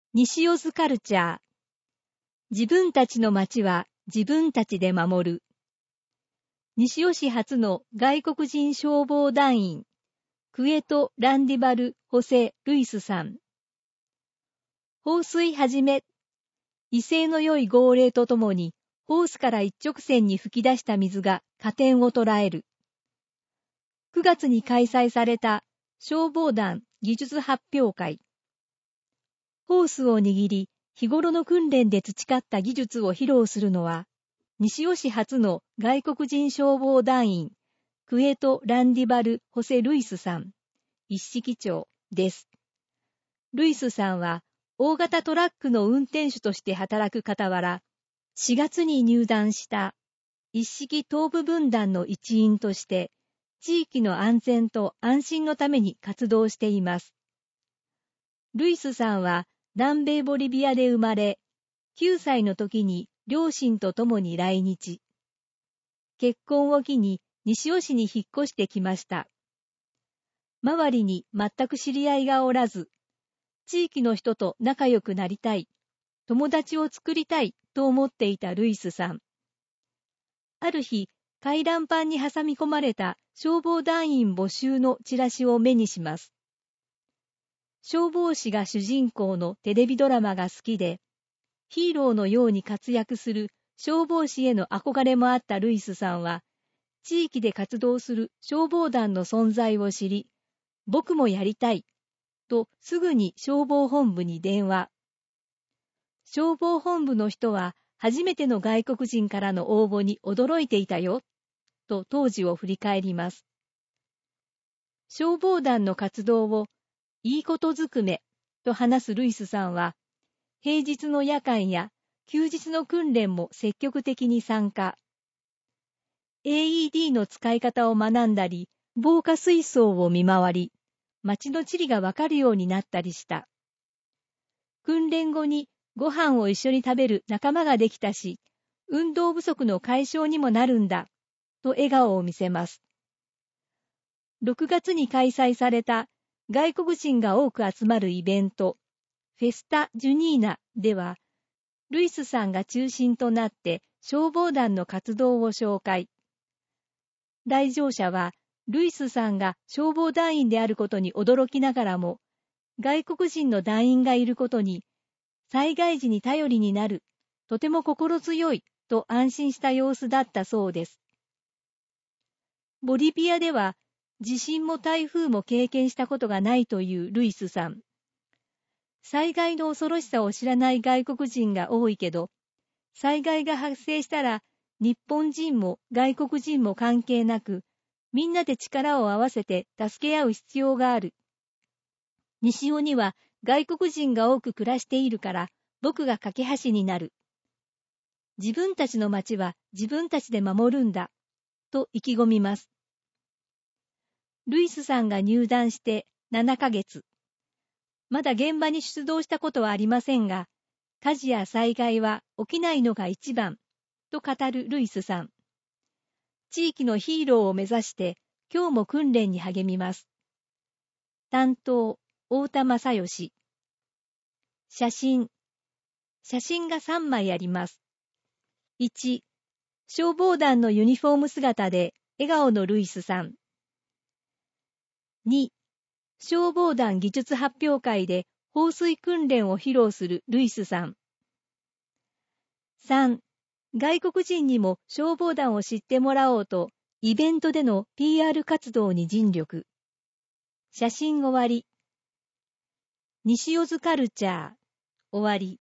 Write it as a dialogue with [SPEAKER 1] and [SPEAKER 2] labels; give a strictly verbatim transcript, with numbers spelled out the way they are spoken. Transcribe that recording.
[SPEAKER 1] 西尾津カルチャー。自分たちの町は自分たちで守る。西尾市初の外国人消防団員、クエト・ランディバル・ホセ・ルイスさん。放水はじめ。威勢の良い号令とともに、ホースから一直線に吹き出した水が加点を捉える。くがつに開催された消防団技術発表会。ホースを握り、日頃の訓練で培った技術を披露するのは、西尾市初の外国人消防団員、クエト・ランディバル・ホセ・ルイスさん、一式長です。ルイスさんは、大型トラックの運転手として働く傍ら、しがつに入団した一式東部分団の一員として、地域の安全と安心のために活動しています。ルイスさんは、南米ボリビアで生まれ、きゅうさいの時に両親と共に来日。結婚を機に西尾市に引っ越してきました。周りに全く知り合いがおらず、地域の人と仲良くなりたい、友達を作りたいと思っていたルイスさん。ある日、回覧板に挟み込まれた消防団員募集のチラシを目にします。消防士が主人公のテレビドラマが好きで、ヒーローのように活躍する消防士への憧れもあったルイスさんは、地域で活動する消防団の存在を知り、僕もやりたい、とすぐに消防本部に電話。消防本部の人は初めての外国人からの応募に驚いていたよ、と当時を振り返ります。消防団の活動をいいことずくめと話すルイスさんは、平日の夜間や休日の訓練も積極的に参加。エーイーディー の使い方を学んだり、防火水槽を見回り、街の地理がわかるようになったりした。訓練後にご飯を一緒に食べる仲間ができたし、運動不足の解消にもなるんだ、と笑顔を見せます。ろくがつに開催された外国人が多く集まるイベント、フェスタ・ジュニーナでは、ルイスさんが中心となって消防団の活動を紹介。来場者は、ルイスさんが消防団員であることに驚きながらも、外国人の団員がいることに、災害時に頼りになる、とても心強い、と安心した様子だったそうです。ボリビアでは、地震も台風も経験したことがないというルイスさん。災害の恐ろしさを知らない外国人が多いけど、災害が発生したら日本人も外国人も関係なく、みんなで力を合わせて助け合う必要がある。西尾には外国人が多く暮らしているから、僕が架け橋になる。自分たちの町は自分たちで守るんだ、と意気込みます。ルイスさんが入団してななかげつ。まだ現場に出動したことはありませんが、火事や災害は起きないのが一番、と語るルイスさん。地域のヒーローを目指して、今日も訓練に励みます。担当、太田正義。写真。写真がさんまいあります。いち、消防団のユニフォーム姿で笑顔のルイスさん。に、消防団技術発表会で放水訓練を披露するルイスさん。さん、外国人にも消防団を知ってもらおうと、イベントでの ピーアール 活動に尽力。写真終わり。西尾津カルチャー、終わり。